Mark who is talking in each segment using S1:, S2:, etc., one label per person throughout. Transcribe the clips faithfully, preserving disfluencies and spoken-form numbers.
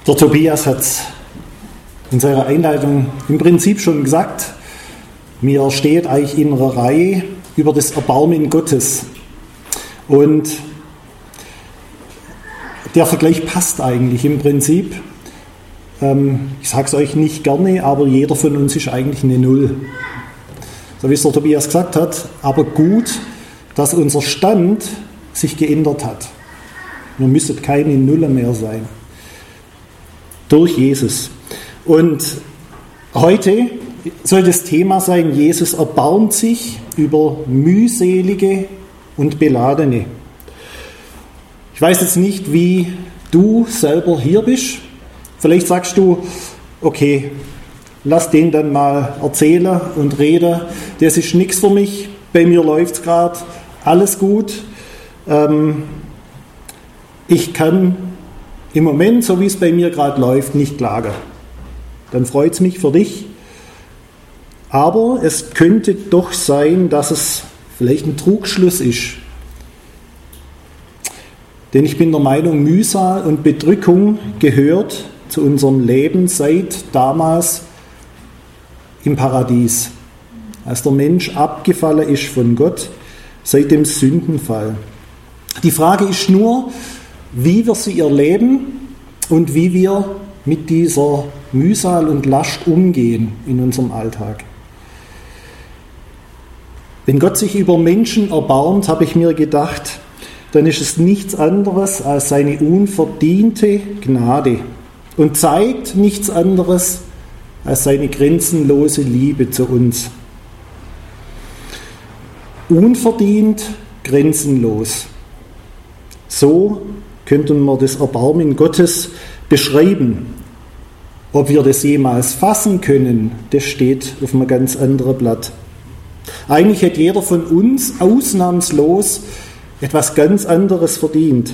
S1: Der Tobias hat es in seiner Einleitung im Prinzip schon gesagt. Mir steht eigentlich in einer Reihe über das Erbarmen Gottes. Und der Vergleich passt eigentlich im Prinzip. Ähm, ich sage es euch nicht gerne, aber jeder von uns ist eigentlich eine Null. So wie es der Tobias gesagt hat, aber gut, dass unser Stand sich geändert hat. Wir müssen keine Nulle mehr sein. Durch Jesus. Und heute soll das Thema sein, Jesus erbarmt sich über mühselige und Beladene. Ich weiß jetzt nicht, wie du selber hier bist. Vielleicht sagst du, okay, lass den dann mal erzählen und reden. Das ist nichts für mich. Bei mir läuft es gerade. Alles gut. Ähm, ich kann im Moment, so wie es bei mir gerade läuft, nicht klagen. Dann freut es mich für dich. Aber es könnte doch sein, dass es vielleicht ein Trugschluss ist. Denn ich bin der Meinung, Mühsal und Bedrückung gehört zu unserem Leben seit damals im Paradies. Als der Mensch abgefallen ist von Gott, seit dem Sündenfall. Die Frage ist nur, wie wir sie erleben und wie wir mit dieser Mühsal und Last umgehen in unserem Alltag. Wenn Gott sich über Menschen erbarmt, habe ich mir gedacht, dann ist es nichts anderes als seine unverdiente Gnade und zeigt nichts anderes als seine grenzenlose Liebe zu uns. Unverdient, grenzenlos. So könnten wir das Erbarmen Gottes beschreiben. Ob wir das jemals fassen können, das steht auf einem ganz anderen Blatt. Eigentlich hätte jeder von uns ausnahmslos etwas ganz anderes verdient.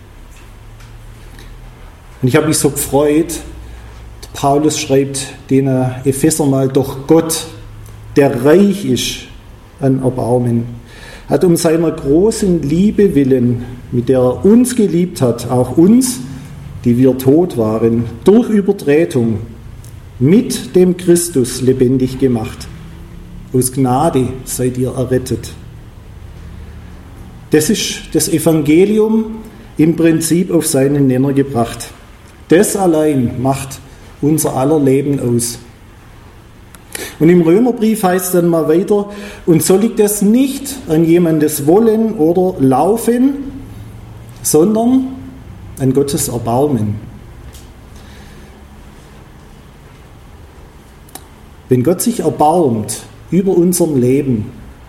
S1: Und ich habe mich so gefreut, der Paulus schreibt den Epheser mal, doch Gott, der reich ist an Erbarmen, hat um seiner großen Liebe willen, mit der er uns geliebt hat, auch uns, die wir tot waren, durch Übertretung mit dem Christus lebendig gemacht. Aus Gnade seid ihr errettet. Das ist das Evangelium im Prinzip auf seinen Nenner gebracht. Das allein macht unser aller Leben aus. Und im Römerbrief heißt es dann mal weiter, und so liegt es nicht an jemandes Wollen oder Laufen, sondern an Gottes Erbarmen. Wenn Gott sich erbarmt über unserem Leben,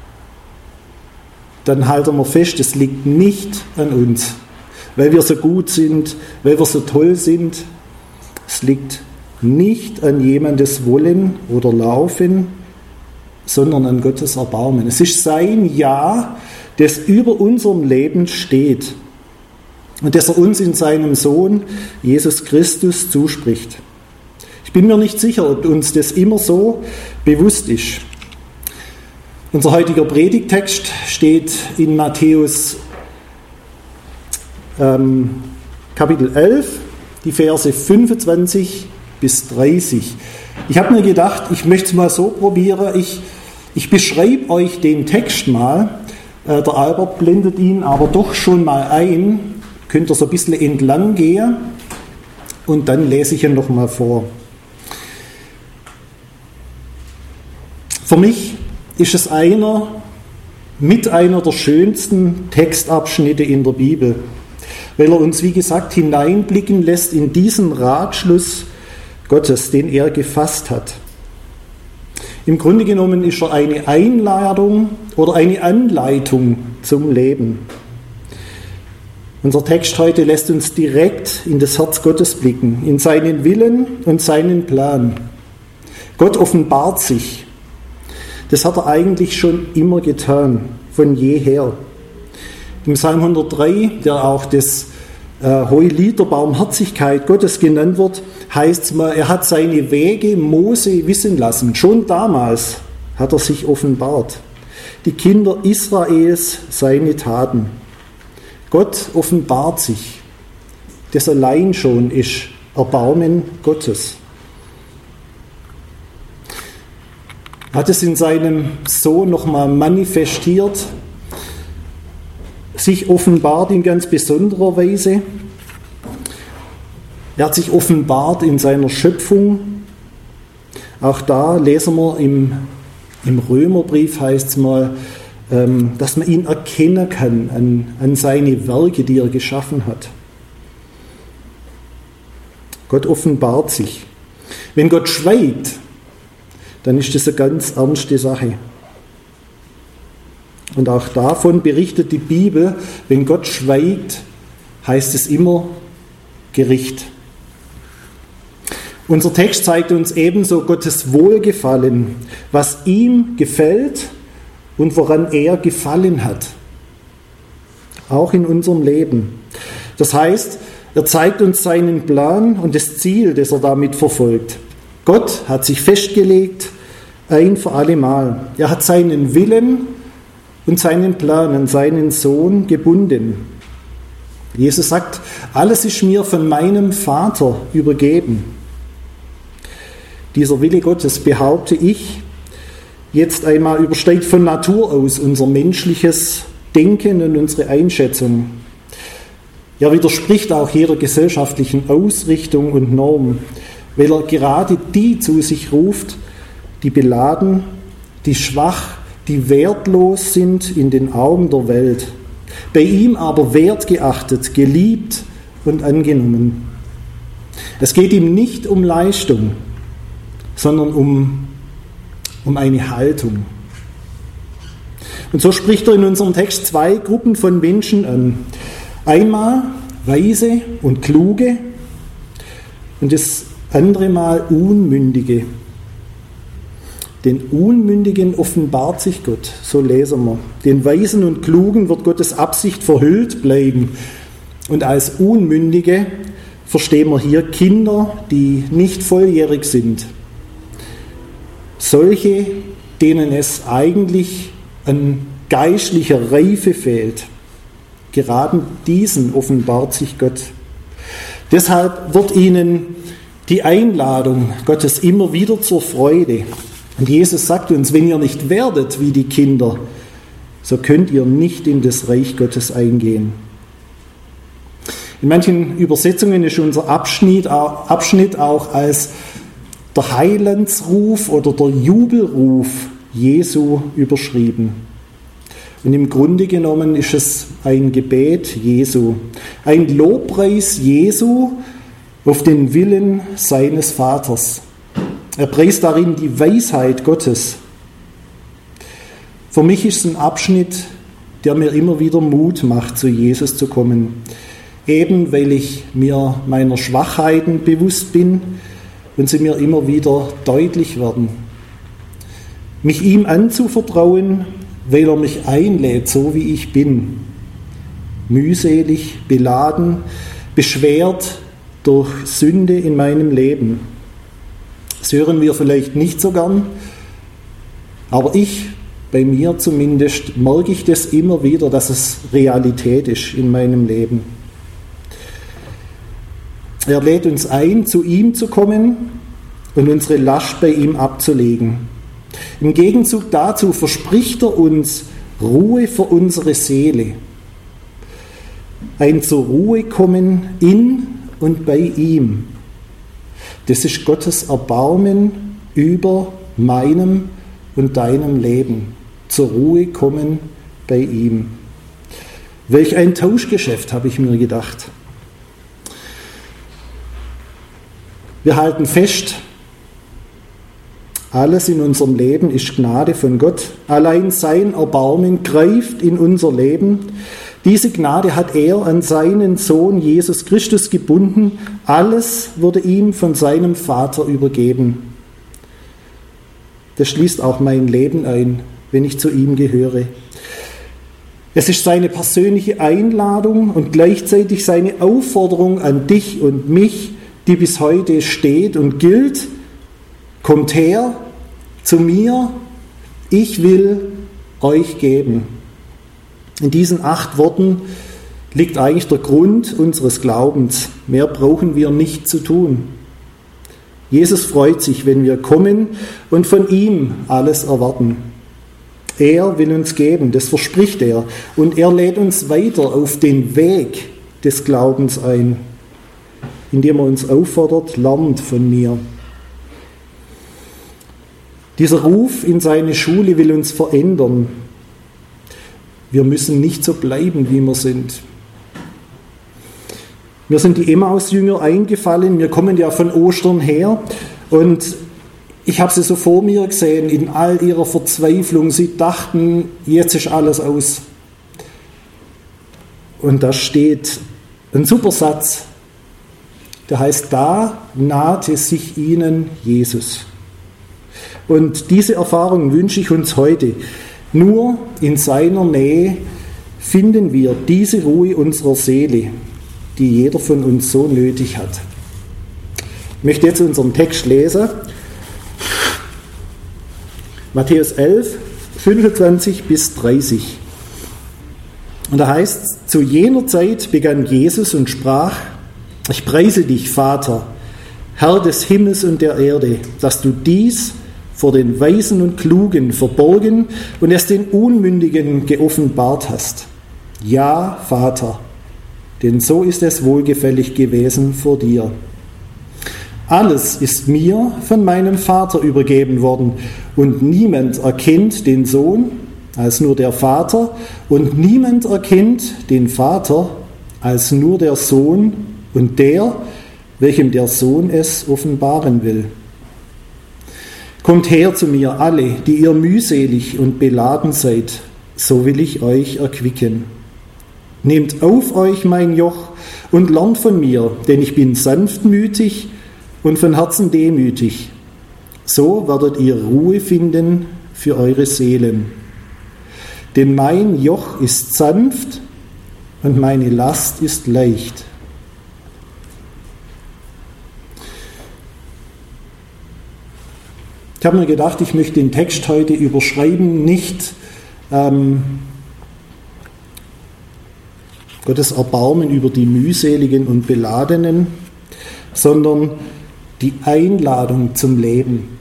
S1: dann halten wir fest, es liegt nicht an uns, weil wir so gut sind, weil wir so toll sind. Es liegt nicht an jemandes Wollen oder Laufen, sondern an Gottes Erbarmen. Es ist sein Ja, das über unserem Leben steht und das er uns in seinem Sohn Jesus Christus zuspricht. Ich bin mir nicht sicher, ob uns das immer so bewusst ist. Unser heutiger Predigttext steht in Matthäus ähm, Kapitel elf, die Verse fünfundzwanzig bis dreißig. Ich habe mir gedacht, ich möchte es mal so probieren, ich, ich beschreibe euch den Text mal, äh, der Albert blendet ihn aber doch schon mal ein, könnt ihr so ein bisschen entlang gehen und dann lese ich ihn noch mal vor. Für mich ist es einer, mit einer der schönsten Textabschnitte in der Bibel, weil er uns, wie gesagt, hineinblicken lässt in diesen Ratschluss Gottes, den er gefasst hat. Im Grunde genommen ist er eine Einladung oder eine Anleitung zum Leben. Unser Text heute lässt uns direkt in das Herz Gottes blicken, in seinen Willen und seinen Plan. Gott offenbart sich. Das hat er eigentlich schon immer getan, von jeher. Im Psalm hundertdrei, der auch das äh, Hohelied der Barmherzigkeit Gottes genannt wird, heißt es mal, er hat seine Wege Mose wissen lassen. Schon damals hat er sich offenbart. Die Kinder Israels seine Taten. Gott offenbart sich. Das allein schon ist Erbarmen Gottes. Er hat es in seinem Sohn nochmal manifestiert, sich offenbart in ganz besonderer Weise. Er hat sich offenbart in seiner Schöpfung. Auch da lesen wir im, im Römerbrief, heißt es mal, ähm, dass man ihn erkennen kann an, an seine Werke, die er geschaffen hat. Gott offenbart sich. Wenn Gott schweigt, dann ist das eine ganz ernste Sache. Und auch davon berichtet die Bibel, wenn Gott schweigt, heißt es immer Gericht. Unser Text zeigt uns ebenso Gottes Wohlgefallen, was ihm gefällt und woran er gefallen hat. Auch in unserem Leben. Das heißt, er zeigt uns seinen Plan und das Ziel, das er damit verfolgt. Gott hat sich festgelegt, ein für alle Mal. Er hat seinen Willen und seinen Plan an seinen Sohn gebunden. Jesus sagt, alles ist mir von meinem Vater übergeben. Dieser Wille Gottes, behaupte ich, jetzt einmal übersteigt von Natur aus unser menschliches Denken und unsere Einschätzung. Er widerspricht auch jeder gesellschaftlichen Ausrichtung und Norm, weil er gerade die zu sich ruft, die beladen, die schwach, die wertlos sind in den Augen der Welt, bei ihm aber wertgeachtet, geliebt und angenommen. Es geht ihm nicht um Leistung, sondern um, um eine Haltung. Und so spricht er in unserem Text zwei Gruppen von Menschen an. Einmal Weise und Kluge und das andere Mal Unmündige. Den Unmündigen offenbart sich Gott, so lesen wir. Den Weisen und Klugen wird Gottes Absicht verhüllt bleiben. Und als Unmündige verstehen wir hier Kinder, die nicht volljährig sind. Solche, denen es eigentlich an geistlicher Reife fehlt. Gerade diesen offenbart sich Gott. Deshalb wird ihnen die Einladung Gottes immer wieder zur Freude. Und Jesus sagt uns, wenn ihr nicht werdet wie die Kinder, so könnt ihr nicht in das Reich Gottes eingehen. In manchen Übersetzungen ist unser Abschnitt, Abschnitt auch als der Heilandsruf oder der Jubelruf Jesu überschrieben. Und im Grunde genommen ist es ein Gebet Jesu, ein Lobpreis Jesu auf den Willen seines Vaters. Er preist darin die Weisheit Gottes. Für mich ist es ein Abschnitt, der mir immer wieder Mut macht, zu Jesus zu kommen. Eben weil ich mir meiner Schwachheiten bewusst bin und sie mir immer wieder deutlich werden. Mich ihm anzuvertrauen, weil er mich einlädt, so wie ich bin. Mühselig, beladen, beschwert durch Sünde in meinem Leben. Das hören wir vielleicht nicht so gern, aber ich, bei mir zumindest, merke ich das immer wieder, dass es Realität ist in meinem Leben. Er lädt uns ein, zu ihm zu kommen und unsere Last bei ihm abzulegen. Im Gegenzug dazu verspricht er uns Ruhe für unsere Seele. Ein zur Ruhe kommen in und bei ihm. Das ist Gottes Erbarmen über meinem und deinem Leben. Zur Ruhe kommen bei ihm. Welch ein Tauschgeschäft, habe ich mir gedacht. Wir halten fest, alles in unserem Leben ist Gnade von Gott. Allein sein Erbarmen greift in unser Leben. Diese Gnade hat er an seinen Sohn Jesus Christus gebunden. Alles wurde ihm von seinem Vater übergeben. Das schließt auch mein Leben ein, wenn ich zu ihm gehöre. Es ist seine persönliche Einladung und gleichzeitig seine Aufforderung an dich und mich, die bis heute steht und gilt. Kommt her zu mir, ich will euch geben. In diesen acht Worten liegt eigentlich der Grund unseres Glaubens. Mehr brauchen wir nicht zu tun. Jesus freut sich, wenn wir kommen und von ihm alles erwarten. Er will uns geben, das verspricht er. Und er lädt uns weiter auf den Weg des Glaubens ein, indem er uns auffordert, lernt von mir. Dieser Ruf in seine Schule will uns verändern. Wir müssen nicht so bleiben, wie wir sind. Mir sind die Emmaus-Jünger eingefallen, wir kommen ja von Ostern her und ich habe sie so vor mir gesehen, in all ihrer Verzweiflung. Sie dachten, jetzt ist alles aus. Und da steht ein super Satz, der heißt, da nahte sich ihnen Jesus. Und diese Erfahrung wünsche ich uns heute. Nur in seiner Nähe finden wir diese Ruhe unserer Seele, die jeder von uns so nötig hat. Ich möchte jetzt unseren Text lesen. Matthäus elf, fünfundzwanzig bis dreißig. Und da heißt es, zu jener Zeit begann Jesus und sprach, ich preise dich, Vater, Herr des Himmels und der Erde, dass du dies vor den Weisen und Klugen verborgen und es den Unmündigen geoffenbart hast. Ja, Vater, denn so ist es wohlgefällig gewesen vor dir. Alles ist mir von meinem Vater übergeben worden und niemand erkennt den Sohn als nur der Vater und niemand erkennt den Vater als nur der Sohn und der, welchem der Sohn es offenbaren will. Kommt her zu mir alle, die ihr mühselig und beladen seid, so will ich euch erquicken. Nehmt auf euch mein Joch und lernt von mir, denn ich bin sanftmütig und von Herzen demütig. So werdet ihr Ruhe finden für eure Seelen. Denn mein Joch ist sanft und meine Last ist leicht. Ich habe mir gedacht, ich möchte den Text heute überschreiben, nicht ähm, Gottes Erbarmen über die mühseligen und Beladenen, sondern die Einladung zum Leben.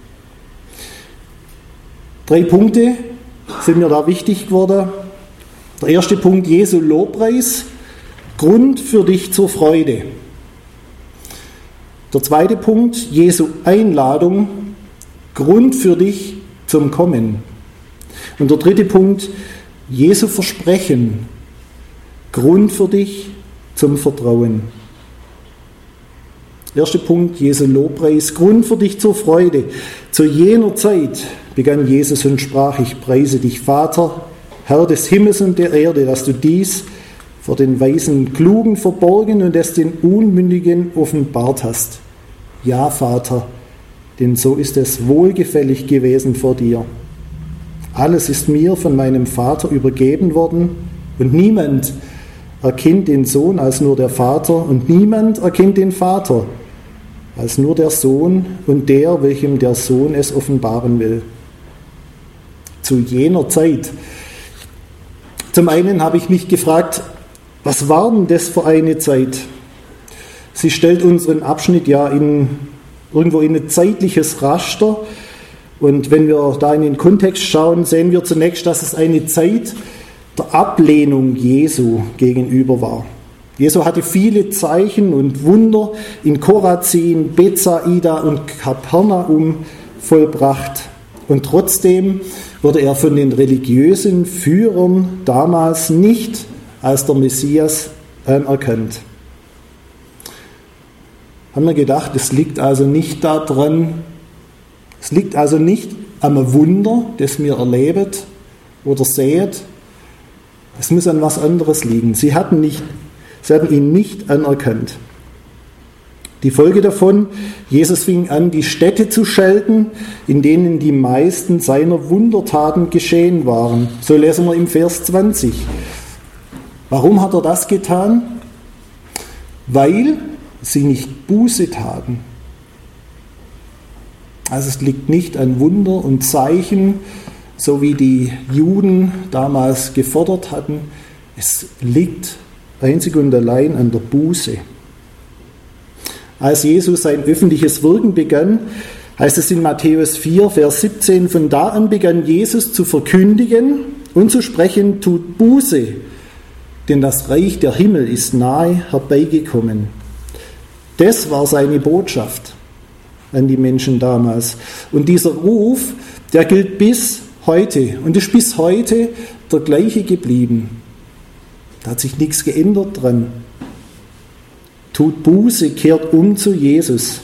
S1: Drei Punkte sind mir da wichtig geworden. Der erste Punkt, Jesu Lobpreis, Grund für dich zur Freude. Der zweite Punkt, Jesu Einladung, Grund für dich zum Kommen. Und der dritte Punkt, Jesu Versprechen, Grund für dich zum Vertrauen. Erster Punkt, Jesu Lobpreis, Grund für dich zur Freude. Zu jener Zeit begann Jesus und sprach, ich preise dich, Vater, Herr des Himmels und der Erde, dass du dies vor den weisen Klugen verborgen und es den Unmündigen offenbart hast. Ja, Vater, denn so ist es wohlgefällig gewesen vor dir. Alles ist mir von meinem Vater übergeben worden und niemand erkennt den Sohn als nur der Vater und niemand erkennt den Vater als nur der Sohn und der, welchem der Sohn es offenbaren will. Zu jener Zeit. Zum einen habe ich mich gefragt, was war denn das für eine Zeit? Sie stellt unseren Abschnitt ja in, irgendwo in ein zeitliches Raster. Und wenn wir da in den Kontext schauen, sehen wir zunächst, dass es eine Zeit der Ablehnung Jesu gegenüber war. Jesu hatte viele Zeichen und Wunder in Chorazin, Bethsaida und Kapernaum vollbracht. Und trotzdem wurde er von den religiösen Führern damals nicht als der Messias anerkannt. Haben wir gedacht, es liegt also nicht daran, es liegt also nicht am Wunder, das wir erleben oder sehen. Es muss an was anderes liegen. Sie hatten, nicht, sie hatten ihn nicht anerkannt. Die Folge davon, Jesus fing an, die Städte zu schelten, in denen die meisten seiner Wundertaten geschehen waren. So lesen wir im Vers zwanzig. Warum hat er das getan? Weil sie nicht Buße taten. Also es liegt nicht an Wunder und Zeichen, so wie die Juden damals gefordert hatten. Es liegt einzig und allein an der Buße. Als Jesus sein öffentliches Wirken begann, heißt es in Matthäus vier, Vers siebzehn, von da an begann Jesus zu verkündigen und zu sprechen, tut Buße, denn das Reich der Himmel ist nahe herbeigekommen. Das war seine Botschaft an die Menschen damals. Und dieser Ruf, der gilt bis heute und ist bis heute der gleiche geblieben. Da hat sich nichts geändert dran. Tut Buße, kehrt um zu Jesus.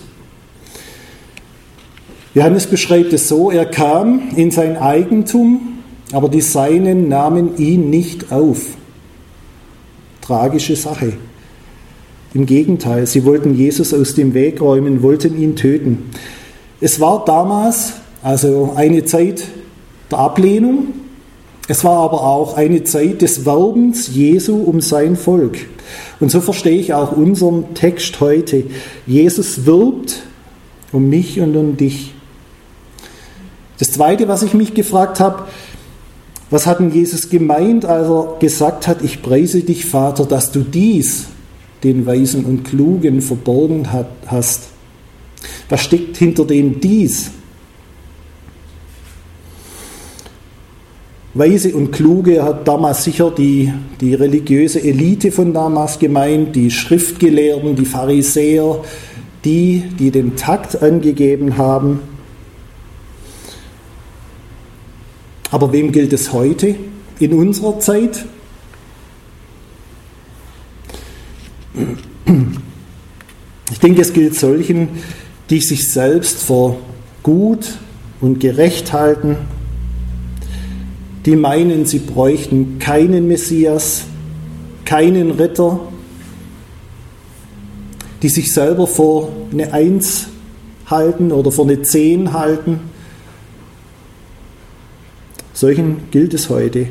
S1: Johannes beschreibt es so, er kam in sein Eigentum, aber die Seinen nahmen ihn nicht auf. Tragische Sache. Im Gegenteil, sie wollten Jesus aus dem Weg räumen, wollten ihn töten. Es war damals also eine Zeit der Ablehnung, es war aber auch eine Zeit des Werbens Jesu um sein Volk. Und so verstehe ich auch unseren Text heute. Jesus wirbt um mich und um dich. Das Zweite, was ich mich gefragt habe, was hat denn Jesus gemeint, als er gesagt hat, ich preise dich, Vater, dass du dies den Weisen und Klugen verborgen hast? Was steckt hinter dem dies? Weise und Kluge hat damals sicher die, die religiöse Elite von damals gemeint, die Schriftgelehrten, die Pharisäer, die, die den Takt angegeben haben. Aber wem gilt es heute, in unserer Zeit? Ich denke, es gilt solchen, die sich selbst für gut und gerecht halten, die meinen, sie bräuchten keinen Messias, keinen Retter, die sich selber für eine Eins halten oder für eine Zehn halten. Solchen gilt es heute.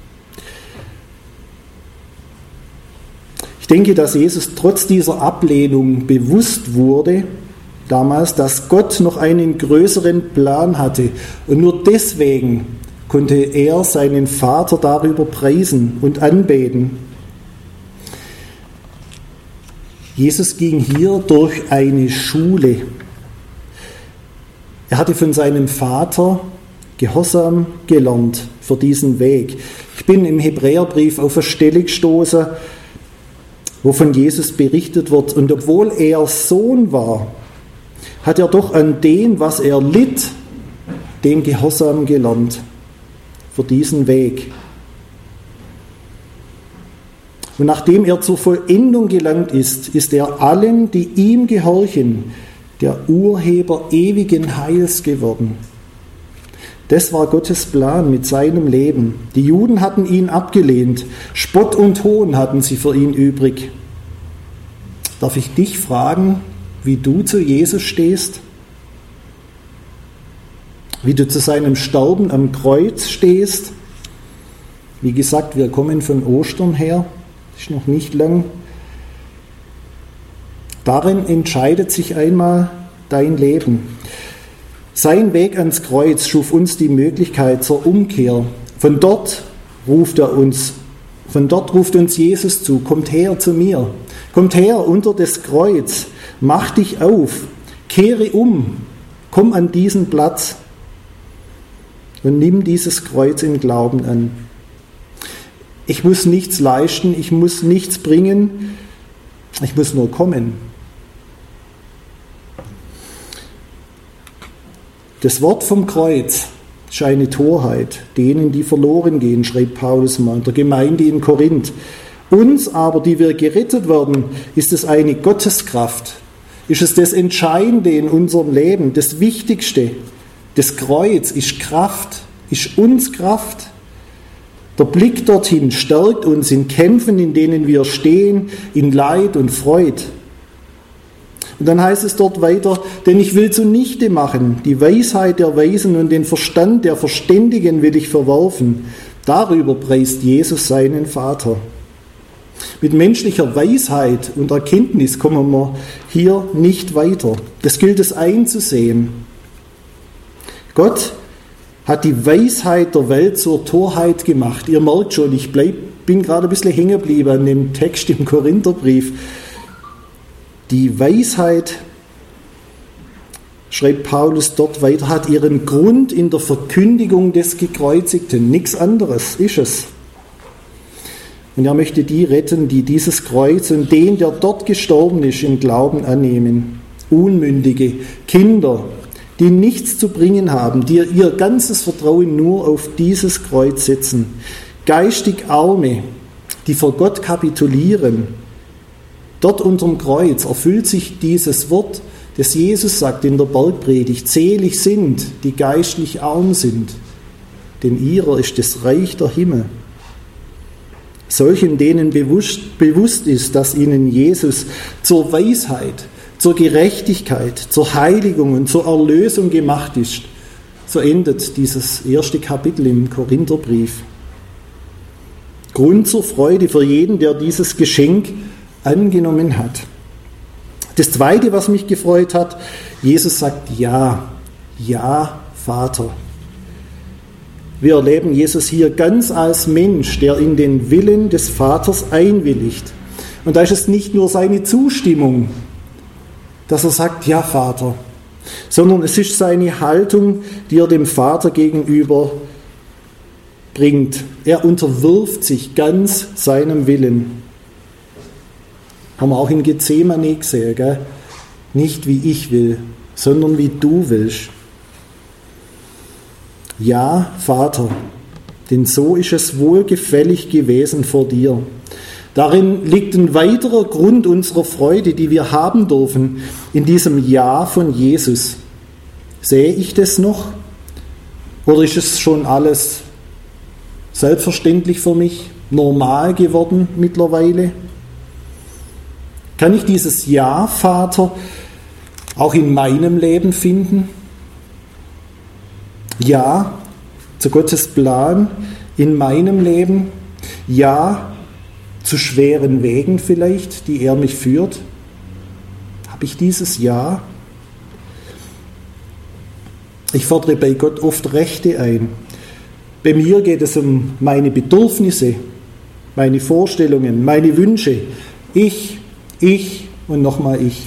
S1: Ich denke, dass Jesus trotz dieser Ablehnung bewusst wurde, damals, dass Gott noch einen größeren Plan hatte. Und nur deswegen konnte er seinen Vater darüber preisen und anbeten. Jesus ging hier durch eine Schule. Er hatte von seinem Vater Gehorsam gelernt für diesen Weg. Ich bin im Hebräerbrief auf eine Stelle gestoßen, wo von Jesus berichtet wird. Und obwohl er Sohn war, hat er doch an dem, was er litt, den Gehorsam gelernt für diesen Weg. Und nachdem er zur Vollendung gelangt ist, ist er allen, die ihm gehorchen, der Urheber ewigen Heils geworden. Das war Gottes Plan mit seinem Leben. Die Juden hatten ihn abgelehnt. Spott und Hohn hatten sie für ihn übrig. Darf ich dich fragen, wie du zu Jesus stehst? Wie du zu seinem Sterben am Kreuz stehst? Wie gesagt, wir kommen von Ostern her. Ist noch nicht lang. Darin entscheidet sich einmal dein Leben. Sein Weg ans Kreuz schuf uns die Möglichkeit zur Umkehr. Von dort ruft er uns, von dort ruft uns Jesus zu, kommt her zu mir, kommt her unter das Kreuz, mach dich auf, kehre um, komm an diesen Platz und nimm dieses Kreuz im Glauben an. Ich muss nichts leisten, ich muss nichts bringen, ich muss nur kommen. Das Wort vom Kreuz ist eine Torheit, denen, die verloren gehen, schreibt Paulus mal in der Gemeinde in Korinth. Uns aber, die wir gerettet werden, ist es eine Gotteskraft. Ist es das Entscheidende in unserem Leben, das Wichtigste. Das Kreuz ist Kraft, ist uns Kraft. Der Blick dorthin stärkt uns in Kämpfen, in denen wir stehen, in Leid und Freud. Und dann heißt es dort weiter, denn ich will zunichte machen, die Weisheit der Weisen und den Verstand der Verständigen will ich verwerfen. Darüber preist Jesus seinen Vater. Mit menschlicher Weisheit und Erkenntnis kommen wir hier nicht weiter. Das gilt es einzusehen. Gott hat die Weisheit der Welt zur Torheit gemacht. Ihr merkt schon, ich bleibe bin gerade ein bisschen hängen geblieben an dem Text im Korintherbrief. Die Weisheit, schreibt Paulus dort weiter, hat ihren Grund in der Verkündigung des Gekreuzigten. Nichts anderes ist es. Und er möchte die retten, die dieses Kreuz und den, der dort gestorben ist, im Glauben annehmen. Unmündige Kinder, die nichts zu bringen haben, die ihr ganzes Vertrauen nur auf dieses Kreuz setzen. Geistig Arme, die vor Gott kapitulieren. Dort unterm Kreuz erfüllt sich dieses Wort, das Jesus sagt in der Bergpredigt: Selig sind, die geistlich arm sind, denn ihrer ist das Reich der Himmel. Solchen, denen bewusst, bewusst ist, dass ihnen Jesus zur Weisheit, zur Gerechtigkeit, zur Heiligung und zur Erlösung gemacht ist. So endet dieses erste Kapitel im Korintherbrief. Grund zur Freude für jeden, der dieses Geschenk angenommen hat. Das Zweite, was mich gefreut hat, Jesus sagt ja, ja, Vater. Wir erleben Jesus hier ganz als Mensch, der in den Willen des Vaters einwilligt. Und da ist es nicht nur seine Zustimmung, dass er sagt, ja, Vater, sondern es ist seine Haltung, die er dem Vater gegenüber bringt. Er unterwirft sich ganz seinem Willen. Haben wir auch in Gethsemane gesehen, gell? Nicht wie ich will, sondern wie du willst. Ja, Vater, denn so ist es wohlgefällig gewesen vor dir. Darin liegt ein weiterer Grund unserer Freude, die wir haben dürfen, in diesem Ja von Jesus. Sehe ich das noch? Oder ist es schon alles selbstverständlich für mich, normal geworden mittlerweile? Kann ich dieses Ja, Vater, auch in meinem Leben finden? Ja, zu Gottes Plan in meinem Leben. Ja, zu schweren Wegen vielleicht, die er mich führt. Habe ich dieses Ja? Ich fordere bei Gott oft Rechte ein. Bei mir geht es um meine Bedürfnisse, meine Vorstellungen, meine Wünsche. Ich, ich und nochmal ich.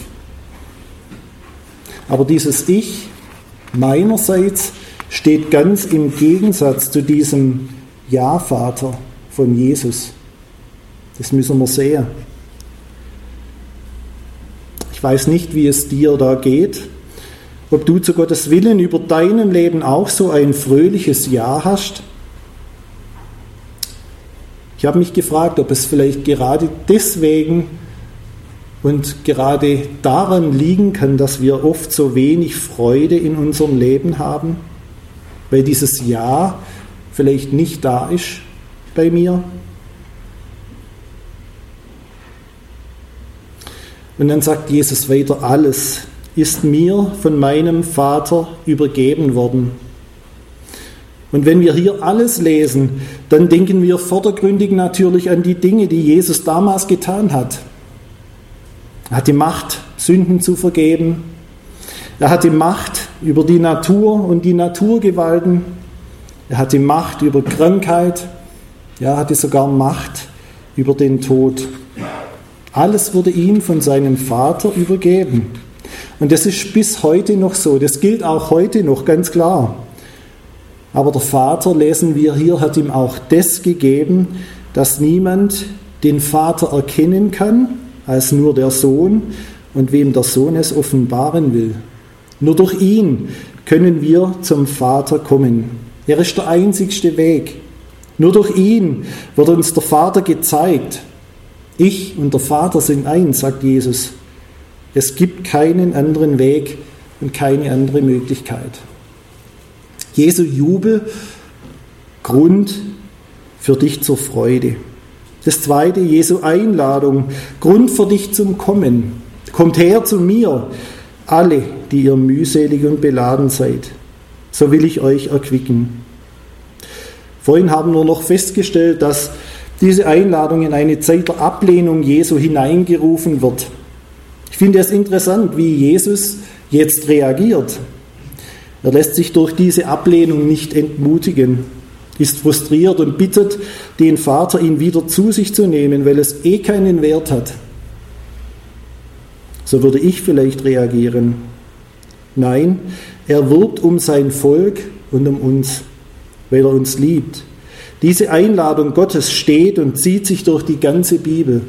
S1: Aber dieses Ich meinerseits steht ganz im Gegensatz zu diesem Ja, Vater von Jesus. Das müssen wir sehen. Ich weiß nicht, wie es dir da geht, ob du zu Gottes Willen über deinem Leben auch so ein fröhliches Ja hast. Ich habe mich gefragt, ob es vielleicht gerade deswegen und gerade daran liegen kann, dass wir oft so wenig Freude in unserem Leben haben, weil dieses Ja vielleicht nicht da ist bei mir. Und dann sagt Jesus weiter, alles ist mir von meinem Vater übergeben worden. Und wenn wir hier alles lesen, dann denken wir vordergründig natürlich an die Dinge, die Jesus damals getan hat. Er hat die Macht, Sünden zu vergeben. Er hat die Macht über die Natur und die Naturgewalten. Er hat die Macht über Krankheit. Ja, er hatte sogar Macht über den Tod. Alles wurde ihm von seinem Vater übergeben. Und das ist bis heute noch so. Das gilt auch heute noch, ganz klar. Aber der Vater, lesen wir hier, hat ihm auch das gegeben, dass niemand den Vater erkennen kann, als nur der Sohn und wem der Sohn es offenbaren will. Nur durch ihn können wir zum Vater kommen. Er ist der einzigste Weg. Nur durch ihn wird uns der Vater gezeigt. Ich und der Vater sind eins, sagt Jesus. Es gibt keinen anderen Weg und keine andere Möglichkeit. Jesu Jubel, Grund für dich zur Freude. Das zweite, Jesu Einladung, Grund für dich zum Kommen. Kommt her zu mir, alle, die ihr mühselig und beladen seid. So will ich euch erquicken. Vorhin haben wir noch festgestellt, dass diese Einladung in eine Zeit der Ablehnung Jesu hineingerufen wird. Ich finde es interessant, wie Jesus jetzt reagiert. Er lässt sich durch diese Ablehnung nicht entmutigen. ist frustriert und bittet den Vater, ihn wieder zu sich zu nehmen, weil es eh keinen Wert hat. So würde ich vielleicht reagieren. Nein, er wirbt um sein Volk und um uns, weil er uns liebt. Diese Einladung Gottes steht und zieht sich durch die ganze Bibel.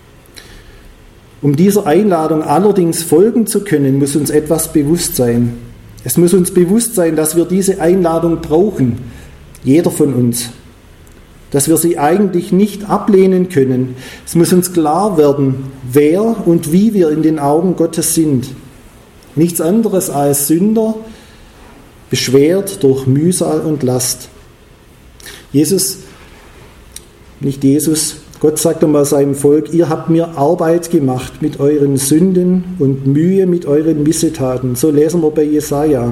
S1: Um dieser Einladung allerdings folgen zu können, muss uns etwas bewusst sein. Es muss uns bewusst sein, dass wir diese Einladung brauchen, jeder von uns. Dass wir sie eigentlich nicht ablehnen können. Es muss uns klar werden, wer und wie wir in den Augen Gottes sind. Nichts anderes als Sünder, beschwert durch Mühsal und Last. Jesus, nicht Jesus, Gott sagt einmal seinem Volk, ihr habt mir Arbeit gemacht mit euren Sünden und Mühe mit euren Missetaten. So lesen wir bei Jesaja.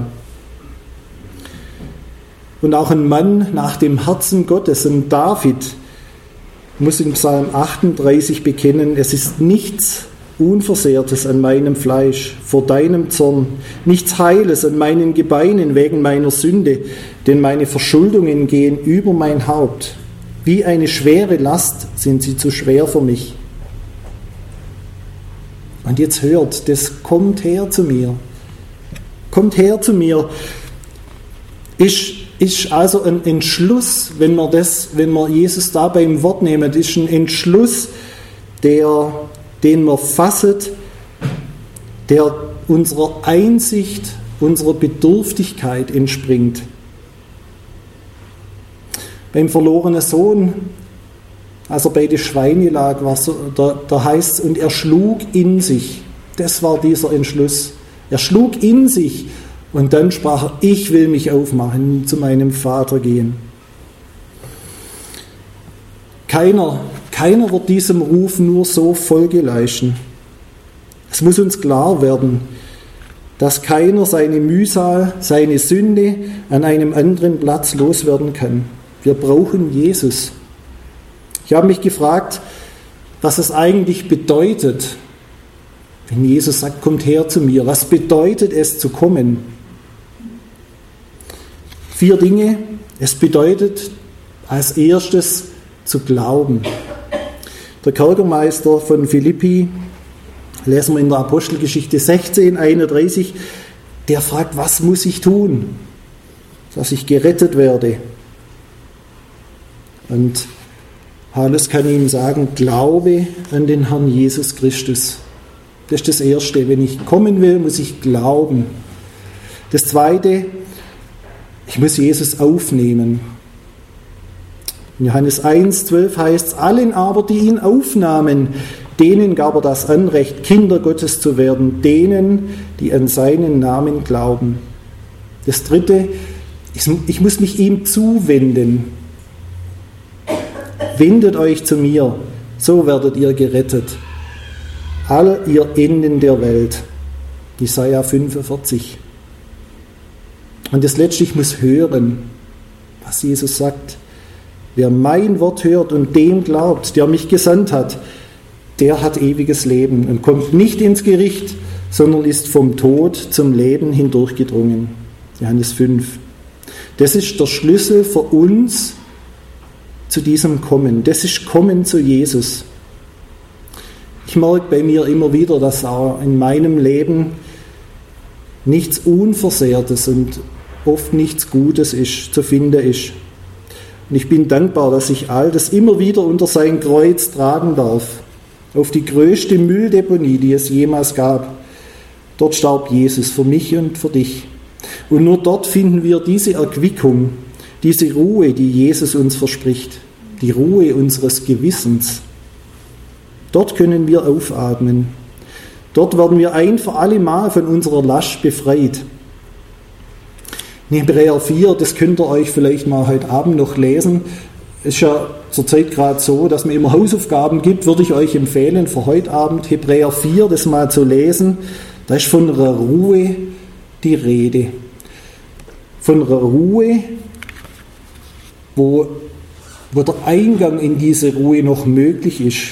S1: Und auch ein Mann nach dem Herzen Gottes, ein David, muss in Psalm achtunddreißig bekennen, es ist nichts Unversehrtes an meinem Fleisch vor deinem Zorn, nichts Heiles an meinen Gebeinen wegen meiner Sünde, denn meine Verschuldungen gehen über mein Haupt. Wie eine schwere Last sind sie zu schwer für mich. Und jetzt hört, das kommt her zu mir. Kommt her zu mir. Ist, ist also ein Entschluss, wenn wir, das, wenn wir Jesus da beim Wort nehmen, das ist ein Entschluss, der, den wir fassen, der unserer Einsicht, unserer Bedürftigkeit entspringt. Beim verlorenen Sohn, als er bei den Schweinen lag, war so, da, da heißt es, und er schlug in sich. Das war dieser Entschluss. Er schlug in sich und dann sprach er, ich will mich aufmachen, zu meinem Vater gehen. Keiner, keiner wird diesem Ruf nur so Folge leisten. Es muss uns klar werden, dass keiner seine Mühsal, seine Sünde an einem anderen Platz loswerden kann. Wir brauchen Jesus. Ich habe mich gefragt, was es eigentlich bedeutet, wenn Jesus sagt, kommt her zu mir. Was bedeutet es zu kommen? Vier Dinge. Es bedeutet als erstes zu glauben. Der Kerkermeister von Philippi, lesen wir in der Apostelgeschichte sechzehn, einunddreißig, der fragt, was muss ich tun, dass ich gerettet werde? Und Paulus kann ihm sagen, glaube an den Herrn Jesus Christus. Das ist das Erste. Wenn ich kommen will, muss ich glauben. Das Zweite, ich muss Jesus aufnehmen. In Johannes eins, zwölf heißt es, allen aber, die ihn aufnahmen, denen gab er das Anrecht, Kinder Gottes zu werden, denen, die an seinen Namen glauben. Das Dritte, ich muss mich ihm zuwenden. Wendet euch zu mir, so werdet ihr gerettet. All ihr Enden der Welt. Jesaja fünfundvierzig. Und das Letzte, ich muss hören, was Jesus sagt. Wer mein Wort hört und dem glaubt, der mich gesandt hat, der hat ewiges Leben und kommt nicht ins Gericht, sondern ist vom Tod zum Leben hindurchgedrungen. Johannes fünf. Das ist der Schlüssel für uns zu diesem Kommen. Das ist Kommen zu Jesus. Ich merke bei mir immer wieder, dass auch in meinem Leben nichts Unversehrtes und oft nichts Gutes ist, zu finden ist. Und ich bin dankbar, dass ich all das immer wieder unter sein Kreuz tragen darf. Auf die größte Mülldeponie, die es jemals gab. Dort starb Jesus für mich und für dich. Und nur dort finden wir diese Erquickung, diese Ruhe, die Jesus uns verspricht, die Ruhe unseres Gewissens. Dort können wir aufatmen. Dort werden wir ein für alle Mal von unserer Last befreit. In Hebräer vier, das könnt ihr euch vielleicht mal heute Abend noch lesen. Es ist ja zurzeit gerade so, dass man immer Hausaufgaben gibt, würde ich euch empfehlen, für heute Abend Hebräer vier, das mal zu lesen. Da ist von einer Ruhe die Rede. Von einer Ruhe, wo, wo der Eingang in diese Ruhe noch möglich ist.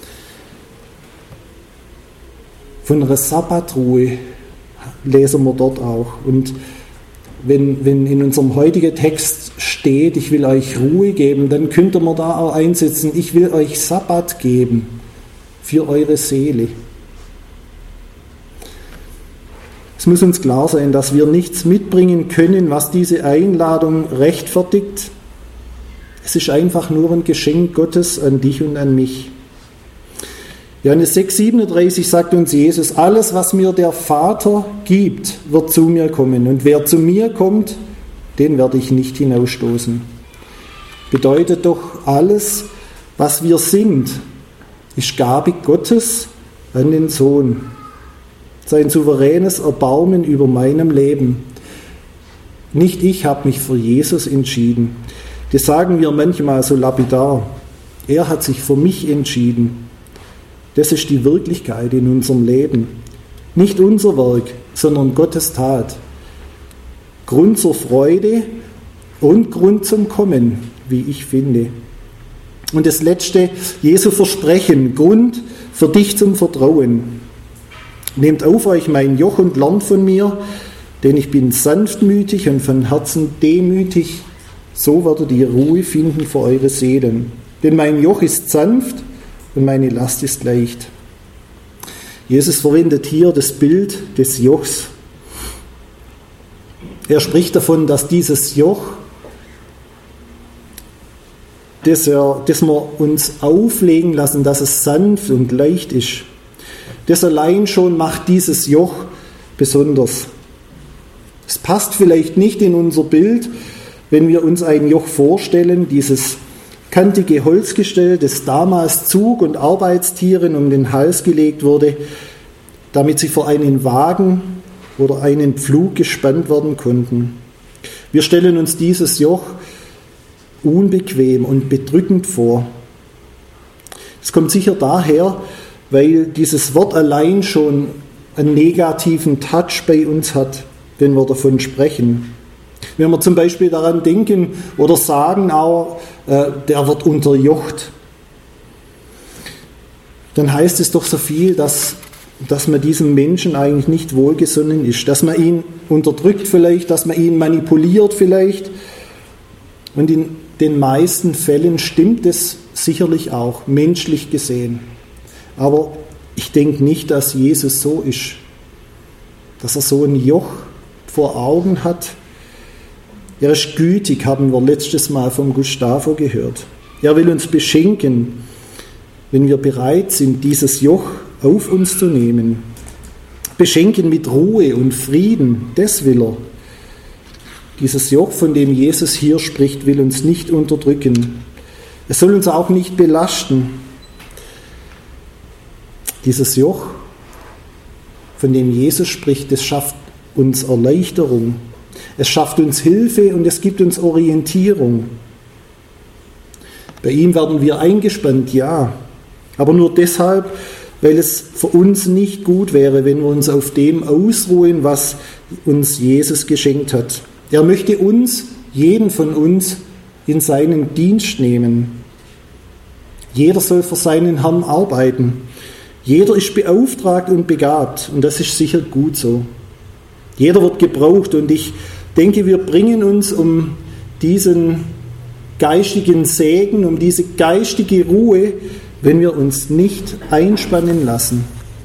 S1: Von einer Sabbatruhe lesen wir dort auch. Und wenn, wenn in unserem heutigen Text steht, ich will euch Ruhe geben, dann könnte man da auch einsetzen, ich will euch Sabbat geben für eure Seele. Es muss uns klar sein, dass wir nichts mitbringen können, was diese Einladung rechtfertigt. Es ist einfach nur ein Geschenk Gottes an dich und an mich. Johannes sechs siebenunddreißig sagt uns Jesus, alles, was mir der Vater gibt, wird zu mir kommen. Und wer zu mir kommt, den werde ich nicht hinausstoßen. Bedeutet doch, alles, was wir sind, ist Gabe Gottes an den Sohn. Sein souveränes Erbarmen über meinem Leben. Nicht ich habe mich für Jesus entschieden. Das sagen wir manchmal so lapidar. Er hat sich für mich entschieden. Das ist die Wirklichkeit in unserem Leben. Nicht unser Werk, sondern Gottes Tat. Grund zur Freude und Grund zum Kommen, wie ich finde. Und das letzte, Jesu Versprechen, Grund für dich zum Vertrauen. Nehmt auf euch mein Joch und lernt von mir, denn ich bin sanftmütig und von Herzen demütig. So werdet ihr Ruhe finden für eure Seelen. Denn mein Joch ist sanft und meine Last ist leicht. Jesus verwendet hier das Bild des Jochs. Er spricht davon, dass dieses Joch, das, er, das wir uns auflegen lassen, dass es sanft und leicht ist. Das allein schon macht dieses Joch besonders. Es passt vielleicht nicht in unser Bild, wenn wir uns ein Joch vorstellen, dieses kantige Holzgestell, das damals Zug- und Arbeitstieren um den Hals gelegt wurde, damit sie vor einen Wagen oder einen Pflug gespannt werden konnten. Wir stellen uns dieses Joch unbequem und bedrückend vor. Es kommt sicher daher, weil dieses Wort allein schon einen negativen Touch bei uns hat, wenn wir davon sprechen. Wenn wir zum Beispiel daran denken oder sagen auch, äh, der wird unterjocht, dann heißt es doch so viel, dass, dass man diesem Menschen eigentlich nicht wohlgesonnen ist, dass man ihn unterdrückt vielleicht, dass man ihn manipuliert vielleicht. Und in den meisten Fällen stimmt es sicherlich auch, menschlich gesehen. Aber ich denke nicht, dass Jesus so ist, dass er so ein Joch vor Augen hat. Er ist gütig, haben wir letztes Mal vom Gustavo gehört. Er will uns beschenken, wenn wir bereit sind, dieses Joch auf uns zu nehmen. Beschenken mit Ruhe und Frieden, das will er. Dieses Joch, von dem Jesus hier spricht, will uns nicht unterdrücken. Es soll uns auch nicht belasten. Dieses Joch, von dem Jesus spricht, das schafft uns Erleichterung. Es schafft uns Hilfe und es gibt uns Orientierung. Bei ihm werden wir eingespannt, ja, aber nur deshalb, weil es für uns nicht gut wäre, wenn wir uns auf dem ausruhen, was uns Jesus geschenkt hat. Er möchte uns, jeden von uns, in seinen Dienst nehmen. Jeder soll für seinen Herrn arbeiten. Jeder ist beauftragt und begabt und das ist sicher gut so. Jeder wird gebraucht und ich denke, wir bringen uns um diesen geistigen Segen, um diese geistige Ruhe, wenn wir uns nicht einspannen lassen.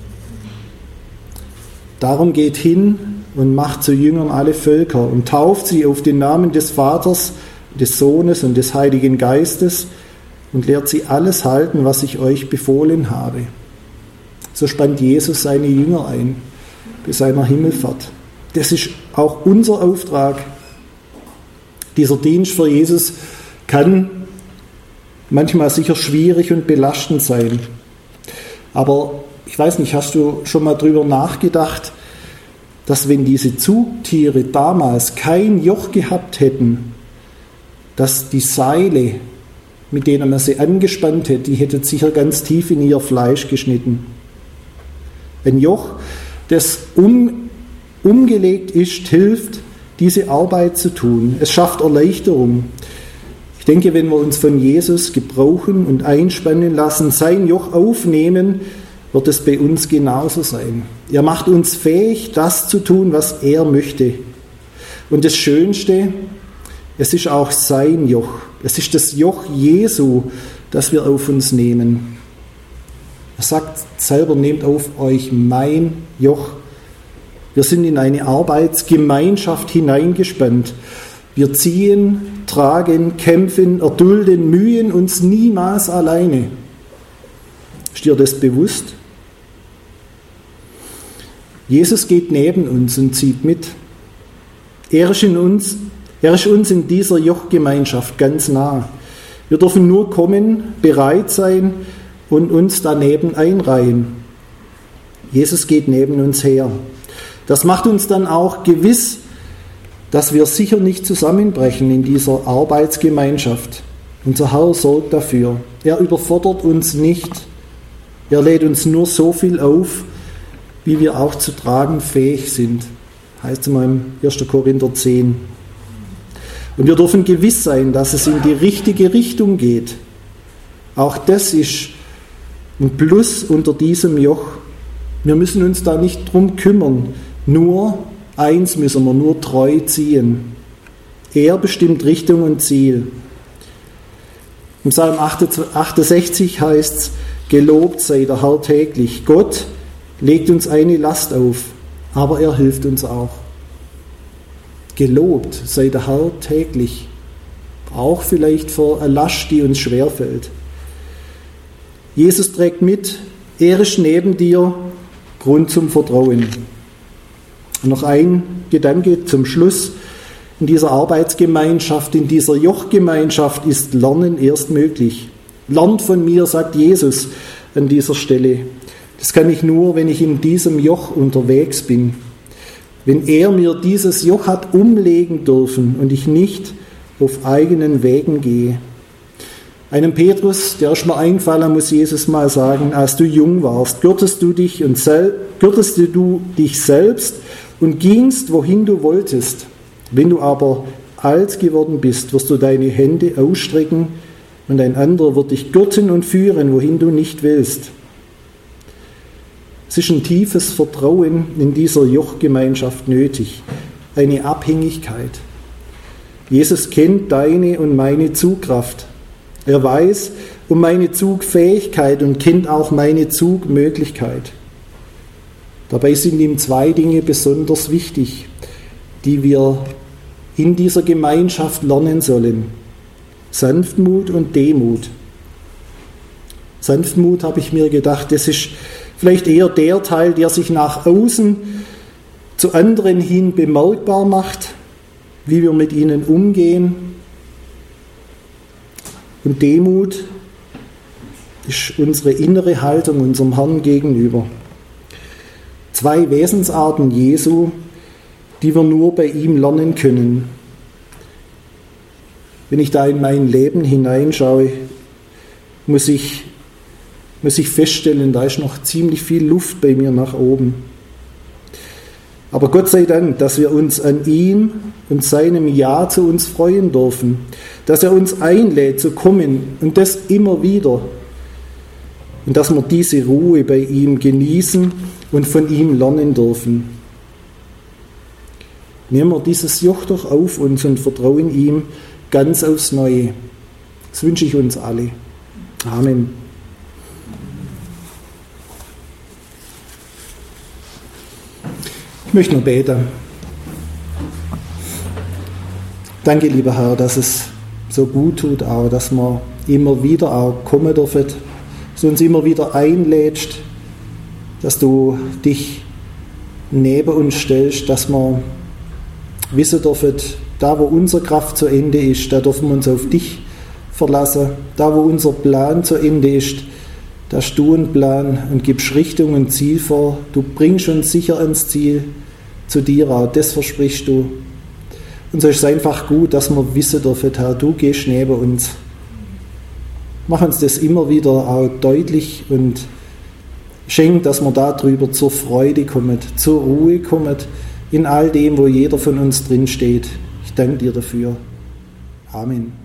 S1: Darum geht hin und macht zu Jüngern alle Völker und tauft sie auf den Namen des Vaters, des Sohnes und des Heiligen Geistes und lehrt sie alles halten, was ich euch befohlen habe. So spannt Jesus seine Jünger ein bei seiner Himmelfahrt. Das ist auch unser Auftrag. Dieser Dienst für Jesus kann manchmal sicher schwierig und belastend sein. Aber ich weiß nicht, hast du schon mal drüber nachgedacht, dass wenn diese Zugtiere damals kein Joch gehabt hätten, dass die Seile, mit denen man sie angespannt hätte, die hätten sicher ganz tief in ihr Fleisch geschnitten. Ein Joch, das um, umgelegt ist, hilft, diese Arbeit zu tun. Es schafft Erleichterung. Ich denke, wenn wir uns von Jesus gebrauchen und einspannen lassen, sein Joch aufnehmen, wird es bei uns genauso sein. Er macht uns fähig, das zu tun, was er möchte. Und das Schönste, Es ist auch sein Joch. Es ist das Joch Jesu, das wir auf uns nehmen. Er sagt selber, nehmt auf euch mein Joch. Wir sind in eine Arbeitsgemeinschaft hineingespannt. Wir ziehen, tragen, kämpfen, erdulden, mühen uns niemals alleine. Ist dir das bewusst? Jesus geht neben uns und zieht mit. Er ist in uns, er ist uns in dieser Jochgemeinschaft ganz nah. Wir dürfen nur kommen, bereit sein und uns daneben einreihen. Jesus geht neben uns her. Das macht uns dann auch gewiss, dass wir sicher nicht zusammenbrechen in dieser Arbeitsgemeinschaft. Unser Herr sorgt dafür. Er überfordert uns nicht. Er lädt uns nur so viel auf, wie wir auch zu tragen fähig sind. Heißt es mal im ersten Korinther zehn. Und wir dürfen gewiss sein, dass es in die richtige Richtung geht. Auch das ist ein Plus unter diesem Joch. Wir müssen uns da nicht drum kümmern. Nur eins müssen wir, nur treu ziehen. Er bestimmt Richtung und Ziel. Im Psalm achtundsechzig heißt es, gelobt sei der Herr täglich. Gott legt uns eine Last auf, aber er hilft uns auch. Gelobt sei der Herr täglich. Auch vielleicht für eine Last, die uns schwerfällt. Jesus trägt mit, er ist neben dir, Grund zum Vertrauen. Und noch ein Gedanke zum Schluss. In dieser Arbeitsgemeinschaft, in dieser Jochgemeinschaft ist Lernen erst möglich. Lernt von mir, sagt Jesus an dieser Stelle. Das kann ich nur, wenn ich in diesem Joch unterwegs bin. Wenn er mir dieses Joch hat umlegen dürfen und ich nicht auf eigenen Wegen gehe. Einem Petrus, der ist mir eingefallen, muss Jesus mal sagen, als du jung warst, gürtest du dich, und sel- gürtest du dich selbst und gingst, wohin du wolltest. Wenn du aber alt geworden bist, wirst du deine Hände ausstrecken und ein anderer wird dich gürten und führen, wohin du nicht willst. Es ist ein tiefes Vertrauen in dieser Jochgemeinschaft nötig, eine Abhängigkeit. Jesus kennt deine und meine Zugkraft. Er weiß um meine Zugfähigkeit und kennt auch meine Zugmöglichkeit. Dabei sind ihm zwei Dinge besonders wichtig, die wir in dieser Gemeinschaft lernen sollen. Sanftmut und Demut. Sanftmut, habe ich mir gedacht, das ist vielleicht eher der Teil, der sich nach außen zu anderen hin bemerkbar macht, wie wir mit ihnen umgehen. Und Demut ist unsere innere Haltung unserem Herrn gegenüber. Zwei Wesensarten Jesu, die wir nur bei ihm lernen können. Wenn ich da in mein Leben hineinschaue, muss ich, muss ich feststellen, da ist noch ziemlich viel Luft bei mir nach oben. Aber Gott sei Dank, dass wir uns an ihm und seinem Ja zu uns freuen dürfen, dass er uns einlädt zu kommen und das immer wieder. Und dass wir diese Ruhe bei ihm genießen und von ihm lernen dürfen. Nehmen wir dieses Joch doch auf uns und vertrauen ihm ganz aufs Neue. Das wünsche ich uns alle. Amen. Ich möchte noch beten. Danke, lieber Herr, dass es so gut tut, auch, dass wir immer wieder auch kommen dürfen, dass du uns immer wieder einlädst, dass du dich neben uns stellst, dass wir wissen dürfen, da wo unsere Kraft zu Ende ist, da dürfen wir uns auf dich verlassen. Da wo unser Plan zu Ende ist, da hast du einen Plan und gibst Richtung und Ziel vor. Du bringst uns sicher ans Ziel, zu dir auch, das versprichst du. Und so ist es einfach gut, dass wir wissen dürfen, Herr, du gehst neben uns. Mach uns das immer wieder auch deutlich und schenk, dass wir darüber zur Freude kommen, zur Ruhe kommen, in all dem, wo jeder von uns drin steht. Ich danke dir dafür. Amen.